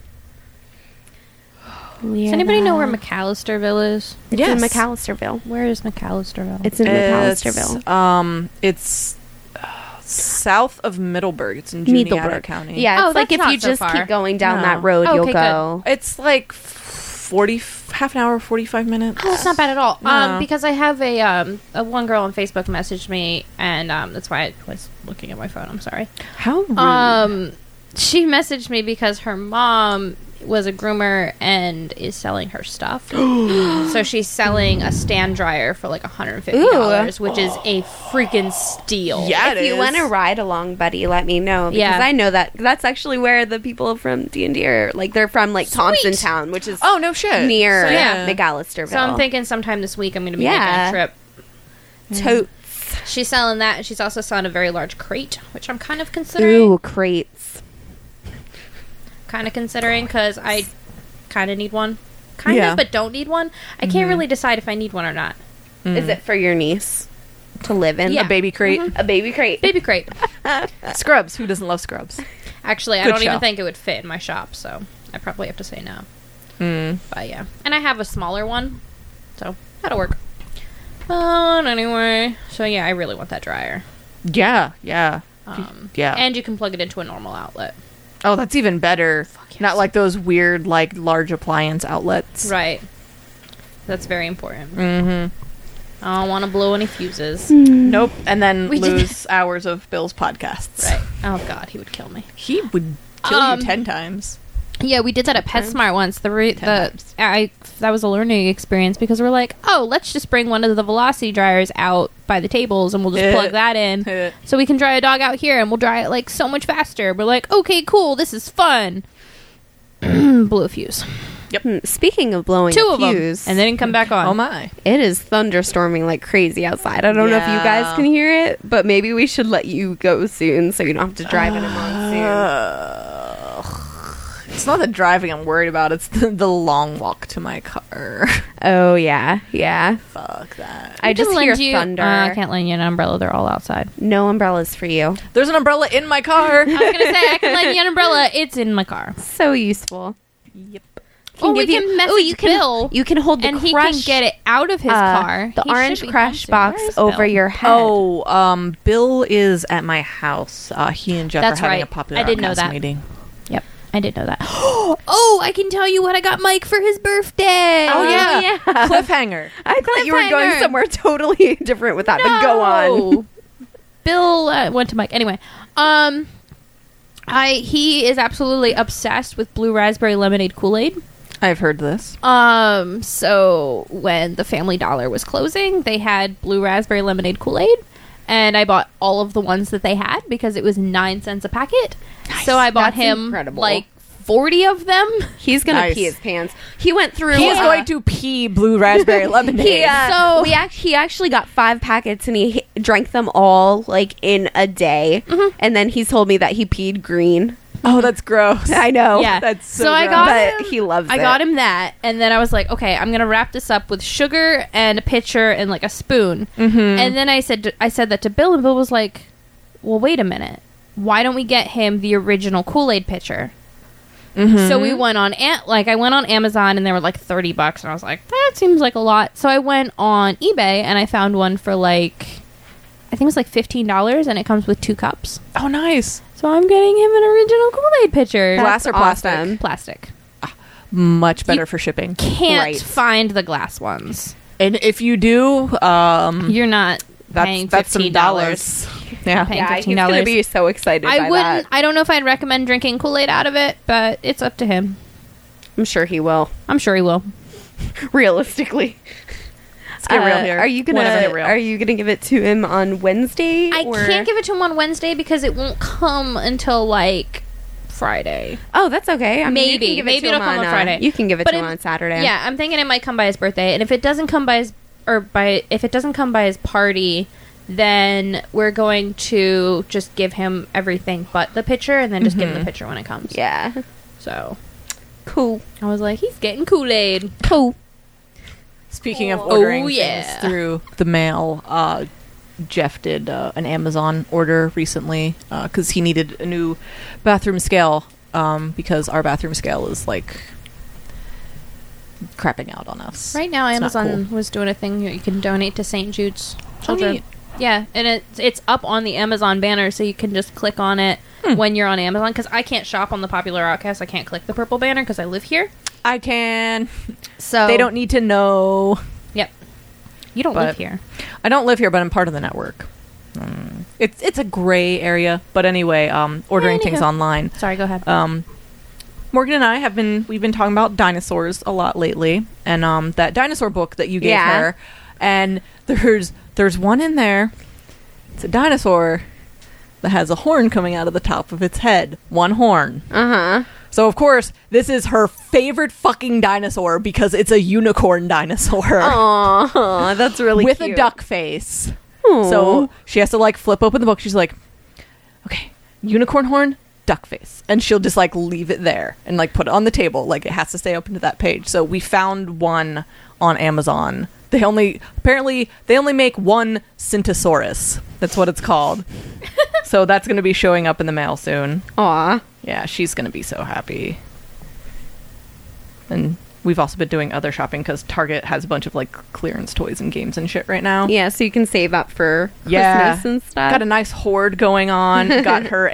Does anybody know where McAllisterville is? It's in McAllisterville. Where is McAllisterville? It's in McAllisterville. It's south of Middleburg. It's in Juniata County. Yeah, it's like if you just keep going down that road, you'll go. Good. It's like half an hour, 45 minutes. Oh, it's not bad at all. No. Because I have a one girl on Facebook messaged me, and that's why I was looking at my phone. I'm sorry. How rude. She messaged me because her mom was a groomer and is selling her stuff. So she's selling a stand dryer for like $150, which is a freaking steal. Yeah, if you want to ride along, buddy, let me know, because I know that's actually where the people from D&D are. Like, they're from like Thompson Town, which is no shit near McAllisterville. So I'm thinking sometime this week I'm going to be making a trip. Totes. She's selling that, and she's also selling a very large crate, which I'm kind of considering. Ooh, crates. Because I kind of need one. Kind of, but don't need one. I can't really decide if I need one or not. Is it for your niece to live in? Yeah. A baby crate? A baby crate. Baby crate. Scrubs. Who doesn't love Scrubs? Actually, I don't even think it would fit in my shop, so I probably have to say no. But yeah. And I have a smaller one, so that'll work. Anyway. So yeah, I really want that dryer. Yeah. And you can plug it into a normal outlet. Oh, that's even better. Fuck yes. Not like those weird, like, large appliance outlets. Right. That's very important. I don't want to blow any fuses. Nope. And then lose hours of Bill's podcasts. Right. Oh, God. He would kill me. He would kill you 10 times. Yeah, we did that at PetSmart once. That was a learning experience because we're like, oh, let's just bring one of the Velocity dryers out by the tables and we'll just plug that in so we can dry a dog out here and we'll dry it like so much faster. We're like, okay, cool, this is fun. Blew a fuse. Yep. Speaking of blowing Two a of them, fuse, and they didn't come back on. Oh my! It is thunderstorming like crazy outside. I don't know if you guys can hear it, but maybe we should let you go soon so you don't have to drive in a monsoon. It's not the driving I'm worried about. It's the long walk to my car. Oh yeah. Fuck that. I just hear thunder. I can't lend you an umbrella. They're all outside. No umbrellas for you. There's an umbrella in my car. I was gonna say I can lend you an umbrella. It's in my car. So useful. Yep. We can message Bill. You can hold the and crush, he can get it out of his car. The orange crush box over your head. Oh, Bill is at my house. He and Jeff are having a popular outcast meeting. Yep, I did know that. Oh, I can tell you what I got Mike for his birthday. Oh yeah. Cliffhanger. I thought you were going somewhere totally different with that, but go on. Bill went to Mike. Anyway, he is absolutely obsessed with blue raspberry lemonade Kool-Aid. I've heard this. So when the Family Dollar was closing, they had blue raspberry lemonade Kool-Aid, and I bought all of the ones that they had because it was 9 cents a packet. Nice. So I bought him like 40 of them. He's gonna pee his pants. He went through. He's going to pee blue raspberry lemonade. So he actually got 5 packets and he drank them all like in a day, and then he told me that he peed green. Oh, that's gross. I know. Yeah. That's so I gross. got But him, he loves I it. got him that, and then I was like, okay, I'm gonna wrap this up with sugar and a pitcher and like a spoon. And then I said that to Bill, and Bill was like, well, wait a minute, why don't we get him the original Kool-Aid pitcher? So we went on I went on Amazon, and they were like $30, and I was like, that seems like a lot. So I went on eBay, and I found one for like, I think it was like $15, and it comes with 2 cups. Oh, nice. So I'm getting him an original Kool-Aid pitcher. Glass or plastic? awesome. Plastic. Much better You for shipping. Can't Right. find the glass ones. And if you do, You're not paying that's some $15. dollars. Yeah. Paying Yeah, he's gonna $15. be so excited by I wouldn't. that. I don't know if I'd recommend drinking Kool-Aid out of it, but it's up to him. I'm sure he will. I'm sure he will. Realistically. Let's get real here. Are you Whenever gonna real. Are you gonna give it to him on Wednesday? I or- can't give it to him on Wednesday because it won't come until like Friday. Oh, that's okay. I mean, you Maybe. can give it Maybe to it'll him come on Friday. You can give it But to him it- on Saturday. Yeah, I'm thinking it might come by his birthday, and if it doesn't come by if it doesn't come by his party, then we're going to just give him everything but the pitcher, and then just give him the pitcher when it comes. Yeah. So Cool. I was like, he's getting Kool-Aid. Cool. Speaking of ordering Oh, things yeah. through the mail, Jeff did an Amazon order recently because he needed a new bathroom scale because our bathroom scale is like crapping out on us. Right now, It's not Amazon cool. was doing a thing that you can donate to St. Jude's Oh, children. neat. Yeah, and it's up on the Amazon banner, so you can just click on it when you're on Amazon. Because I can't shop on the Popular Outcast, I can't click the purple banner because I live here. I can. So They don't need to know. Yep, you don't But- live here. I don't live here, but I'm part of the network. It's a gray area, but anyway, ordering things Anywho. online. Sorry, go ahead. Morgan and I we've been talking about dinosaurs a lot lately, and that dinosaur book that you gave Yeah. her, and there's one in there. It's a dinosaur that has a horn coming out of the top of its head. One horn. Uh-huh. So of course, this is her favorite fucking dinosaur because it's a unicorn dinosaur Aw, that's really with cute. a duck face. Aw. So she has to like flip open the book. She's like, okay, unicorn horn, duck face. And she'll just like leave it there and like put it on the table. Like it has to stay open to that page. So we found one on Amazon. They only make one Syntosaurus. That's what it's called. So that's going to be showing up in the mail soon. Aw. Yeah, she's going to be so happy. And we've also been doing other shopping because Target has a bunch of like clearance toys and games and shit right now. Yeah, so you can save up for Yeah. Christmas and stuff. Got a nice hoard going on. Got her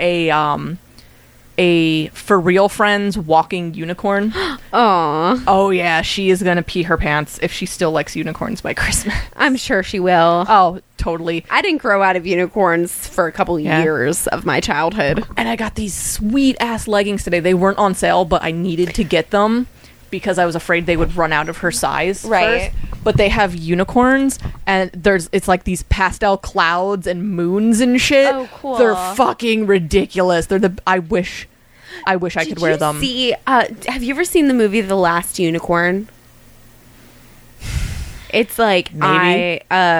a For Real Friends walking unicorn. Aw. Oh yeah, she is gonna pee her pants if she still likes unicorns by Christmas. I'm sure she will. Oh, totally. I didn't grow out of unicorns for a couple Yeah. years of my childhood. And I got these sweet ass leggings today. They weren't on sale, but I needed to get them because I was afraid they would run out of her size. Right. First. But they have unicorns, and it's like these pastel clouds and moons and shit. Oh, cool. They're fucking ridiculous. I wish I could wear them. See, have you ever seen the movie The Last Unicorn? It's like Maybe.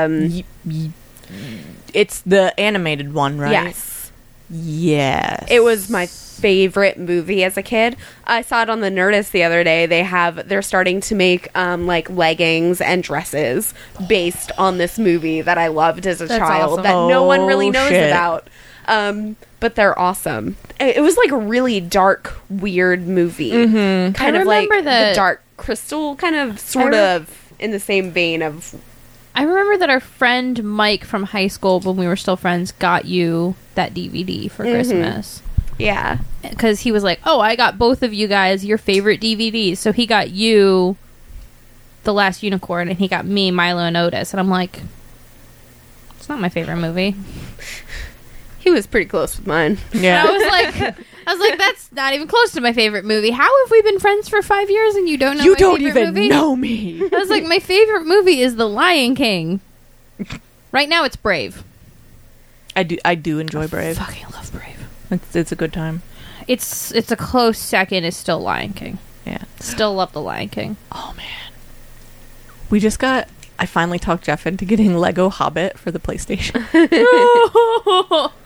It's the animated one, right? Yes. Yes. It was my favorite movie as a kid. I saw it on the Nerdist the other day. They're starting to make like leggings and dresses based on this movie that I loved as a That's child awesome. that no one really Oh, knows shit. about. But they're awesome. It was like a really dark, weird movie. Mm-hmm. Kind I of like remember the the- Dark Crystal, kind of sort of in the same vein of. I remember that our friend Mike from high school, when we were still friends, got you that DVD for Christmas. Yeah. Because he was like, oh, I got both of you guys your favorite DVDs. So he got you The Last Unicorn, and he got me Milo and Otis. And I'm like, it's not my favorite movie. He was pretty close with mine. Yeah. And I was like, that's not even close to my favorite movie. How have we been friends for 5 years and you don't know You my don't favorite even movie? know me. I was like, my favorite movie is The Lion King. Right now, it's Brave. I do enjoy Brave. Fucking love Brave. It's a good time. It's a close second. Is still Lion King. Yeah. Still love The Lion King. Oh man. I finally talked Jeff into getting Lego Hobbit for the PlayStation.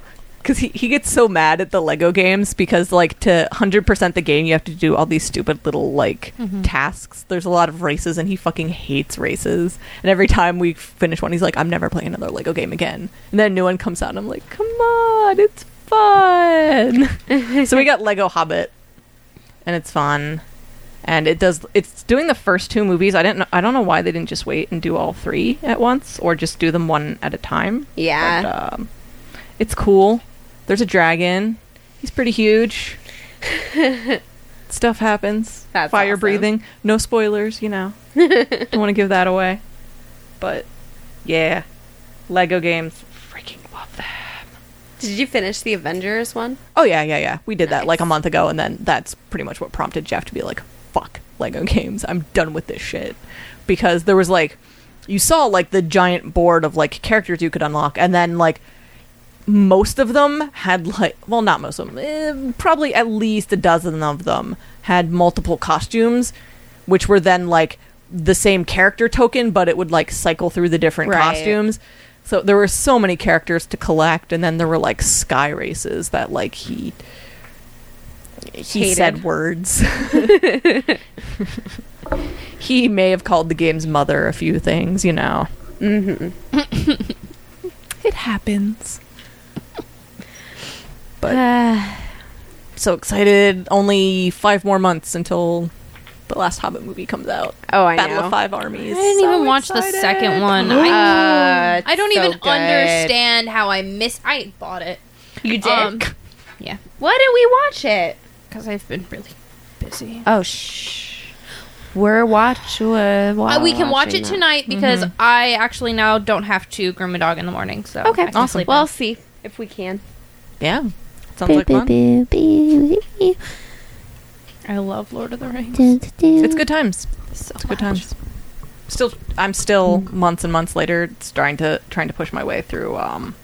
because he gets so mad at the Lego games because like to 100% the game you have to do all these stupid little like tasks. There's a lot of races and he fucking hates races. And every time we finish one, he's like, I'm never playing another Lego game again. And then a new one comes out and I'm like, come on, it's fun. So we got Lego Hobbit and it's fun. And it's doing the first 2 movies. I don't know why they didn't just wait and do all 3 at once or just do them one at a time. Yeah. But, it's cool. There's a dragon. He's pretty huge. Stuff happens. That's Fire awesome. breathing. No spoilers, you know. Don't want to give that away. But yeah. Lego games. Freaking love them. Did you finish the Avengers one? Oh yeah. We did that Nice. like a month ago and then that's pretty much what prompted Jeff to be like, fuck Lego games. I'm done with this shit. Because there was like you saw like the giant board of like characters you could unlock and then like most of them had like, well, not most of them, probably at least a dozen of them had multiple costumes, which were then like the same character token, but it would like cycle through the different Right. costumes. So there were so many characters to collect, and then there were like sky races that like he Hated. said words. He may have called the game's mother a few things, you know. Mm-hmm. It happens. But so excited. Only 5 more months until the last Hobbit movie comes out. Oh, I Battle know. of 5 Armies. I didn't So even watch the excited. second one. It's I don't so even good. understand how I bought it. You did? Yeah, Why did we watch it? because I've been really busy. Oh, shh. We're watching. We can watch it tonight because I actually now don't have to groom a dog in the morning. So Okay, I can awesome. sleep We'll in. see if we can. Yeah. Sounds like fun. I love Lord of the Rings. It's good times. So It's good times. I'm still months and months later. It's trying to push my way through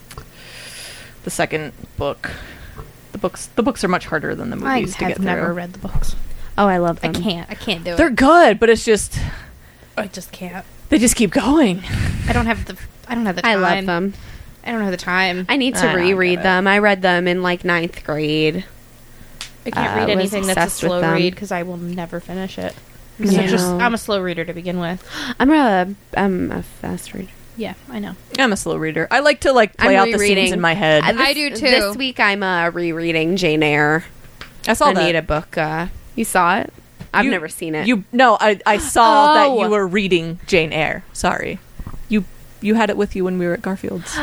the second book. The books are much harder than the I movies to get have through. never read the books. Oh, I love I them. can't do it. They're good, but it's just I just can't. they just keep going. I don't have the time. I love them. I don't have the time. I need to I don't reread get it. them. I read them in like 9th grade. I can't I read was anything that's a obsessed with slow them. read because I will never finish it. 'Cause Yeah. I'm a slow reader to begin with. I'm a fast reader. Yeah, I know. I'm a slow reader. I like to like play I'm out the scenes rereading. in my head. I do, too. This week I'm rereading Jane Eyre. I saw I that. need a book. You saw it? I've You- never seen it. I saw that Oh. you were reading Jane Eyre. Sorry. You had it with you when we were at Garfield's.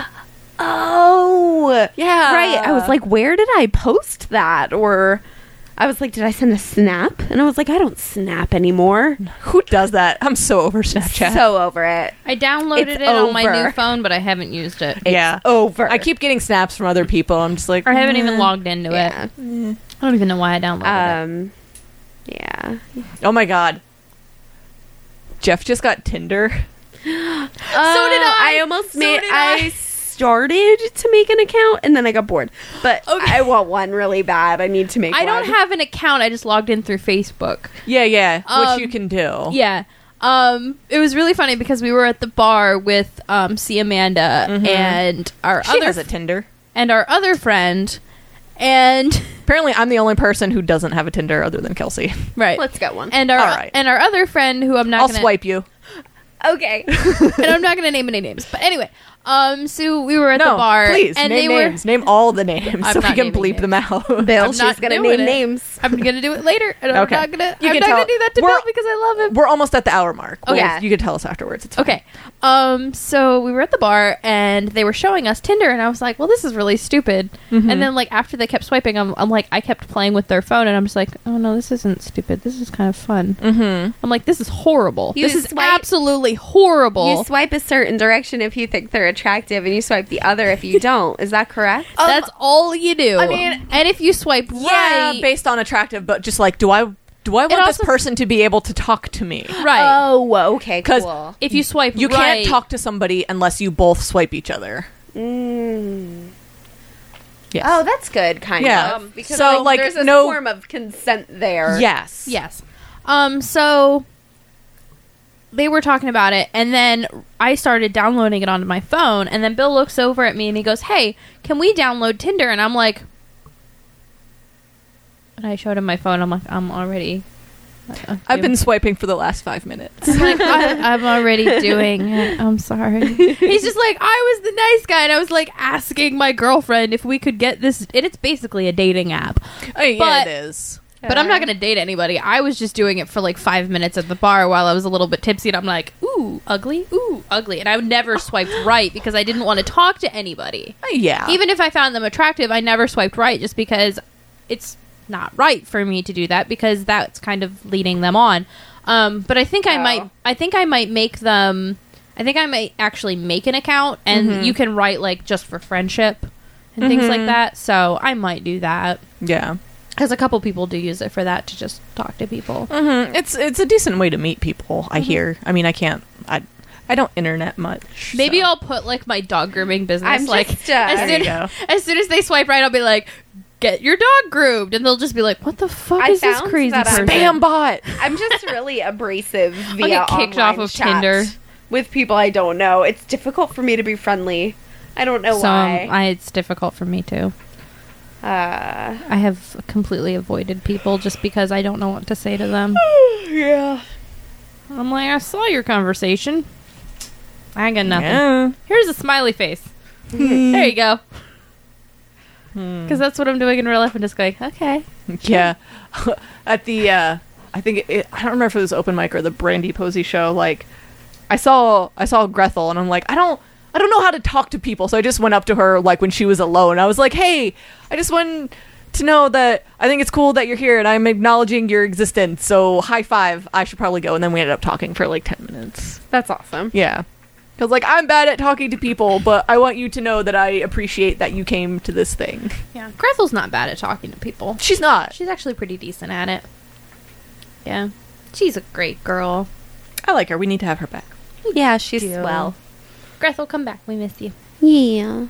Oh, Yeah. right. I was like, where did I post that? Or I was like, did I send a snap? And I was like, I don't snap anymore. Who does that? I'm so over Snapchat. So over it. I downloaded It's it on my over. new phone, but I haven't used it. yeah. Over. I keep getting snaps from other people. I'm just like, Or I haven't even "Eh." logged into Yeah. it. I don't even know why I downloaded it. Yeah. Oh my god. Jeff just got Tinder. So did I. I almost So made. did I started to make an account and then I got bored. But Okay. I want one really bad. I need to make. I don't one. have an account. I just logged in through Facebook. Yeah. Um, Which you can do. Yeah. It was really funny because we were at the bar with C. Amanda and our She other has a Tinder. and our other friend, and Apparently, I'm the only person who doesn't have a Tinder other than Kelsey. right, Let's get one. and our All right. and our other friend who I'm not I'll gonna swipe you. Okay. and I'm not gonna name any names, but anyway, so we were at No, the bar, please and name they were. names. Name all the names I'm so we not can naming bleep them out. Bill, I'm she's not gonna doing name it. names. I'm gonna do it later, and Okay. I'm not You can gonna tell- do that to we're- Bill because I love him. We're almost at the hour mark. Okay. You can tell us afterwards. It's fine. Okay. So we were at the bar and they were showing us Tinder and I was like, well, this is really stupid. And then like after they kept swiping, I'm like, I kept playing with their phone and I'm just like, oh no, this isn't stupid. This is kind of fun. Mm-hmm. I'm like, this is horrible. You This is swipe- absolutely horrible. You swipe a certain direction if you think they're attractive, and you swipe the other if you don't. Is that correct? That's all you do. I mean- and if you swipe Yeah, right, based on attractive, but just like, do I want this also- person to be able to talk to me? right. Oh, okay, 'Cause cool. If you swipe You right, can't talk to somebody unless you both swipe each other. Mm. Yes. Oh, that's good, kind Yeah. of. Because So, like, there's a no- form of consent there. Yes. Yes. So they were talking about it, and then I started downloading it onto my phone, and then Bill looks over at me and he goes, "Hey, can we download Tinder?" And I'm like, and I showed him my phone. I'm like, I'm already. I've been swiping for the last 5 minutes. I'm like, I'm already doing it. I'm sorry. He's just like, I was the nice guy, and I was like asking my girlfriend if we could get this. And it's basically a dating app. Oh, yeah, But- it is. But I'm not going to date anybody. I was just doing it for like 5 minutes at the bar while I was a little bit tipsy, and I'm like, ooh, ugly. And I never swiped right because I didn't want to talk to anybody. Yeah. Even if I found them attractive, I never swiped right just because it's not right for me to do that because that's kind of leading them on. But I think I might make them. I think I might actually make an account, and you can write like just for friendship and things like that. So I might do that. Yeah. Because a couple people do use it for that, to just talk to people. It's a decent way to meet people, I hear. I mean, I don't internet much. Maybe so. I'll put like my dog grooming business. I'm like just, as soon as they swipe right, I'll be like, "Get your dog groomed," and they'll just be like, "What the fuck I is this found crazy that person?" Spam bot. I'm just really abrasive via get kicked off online of chat Tinder. with people I don't know. It's difficult for me to be friendly. I don't know why. It's difficult for me too. I have completely avoided people just because I don't know what to say to them. Yeah. I'm like, I saw your conversation. I ain't got nothing. Yeah. Here's a smiley face. There you go. Because that's what I'm doing in real life. I'm just going, okay. Yeah. At the, I think, I don't remember if it was open mic or the Brandy Posey show, like, I saw Grethel, and I'm like, I don't know how to talk to people, so I just went up to her, like, when she was alone. I was like, hey, I just want to know that I think it's cool that you're here, and I'm acknowledging your existence, so high five, I should probably go. And then we ended up talking for, like, 10 minutes. That's awesome. Yeah. Because, like, I'm bad at talking to people, but I want you to know that I appreciate that you came to this thing. Yeah. Grethel's not bad at talking to people. She's not. She's actually pretty decent at it. Yeah. She's a great girl. I like her. We need to have her back. Yeah, she's do. swell. Grethel, come back. We miss you. Yeah.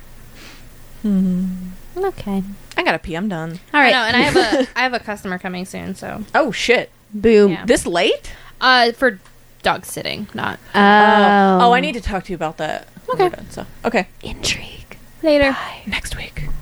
Okay. I gotta pee. I'm done. All right. And I have a customer coming soon, so. Oh, shit. Boom. Yeah. This late? For dog sitting, not Oh, I need to talk to you about that. when Okay. we're done, so okay. Intrigue. later. Next week.